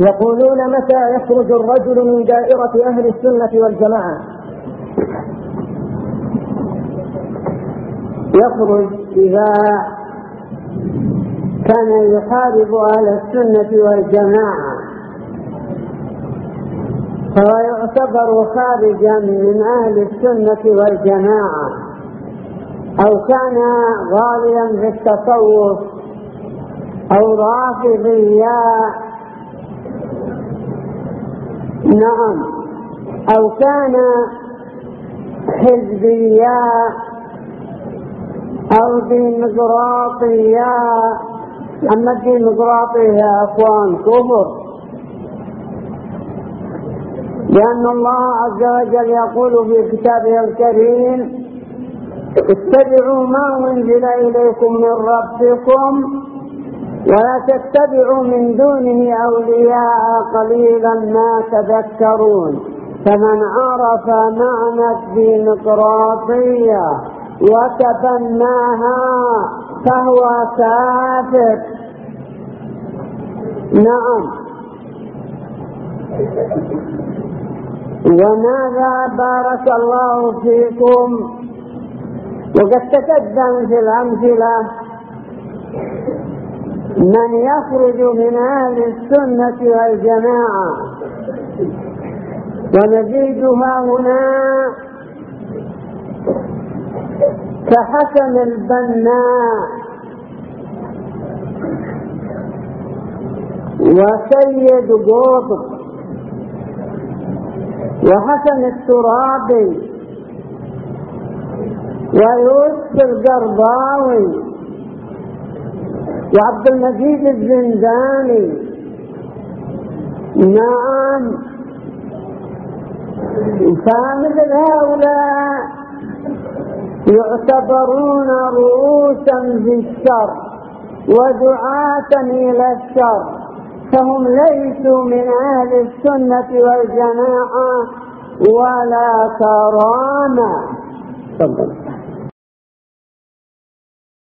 يقولون متى يخرج الرجل من دائرة أهل السنة والجماعة؟ يخرج إذا كان يحارب أهل السنة والجماعة فهو يعتبر خارجا من أهل السنة والجماعة، أو كان غاليا في التصوف أو رافضيا، نعم، أو كان حزبيا أو ديمقراطيا. أما الديمقراطية يا أخوان كفر، لأن الله عز وجل يقول في كتابه الكريم: اتبعوا ما أنزل إليكم من ربكم ولا تتبعوا من دونه أولياء قليلا ما تذكرون. فمن عرف معنى الديمقراطية وتبناها فهو كافر. نعم. وماذا بارك الله فيكم، وقد تقدم في الأمثلة من يخرج من أهل السنة والجماعة، ونزيدها هنا كحسن البناء وسيد قطب وحسن الترابي ويوسف القرضاوي وعبد المجيد الزنداني. نعم، فمثل هؤلاء يعتبرون رؤوسا في الشر ودعاة إلى الشر، فهم ليسوا من أهل السنة والجماعة ولا كرامة.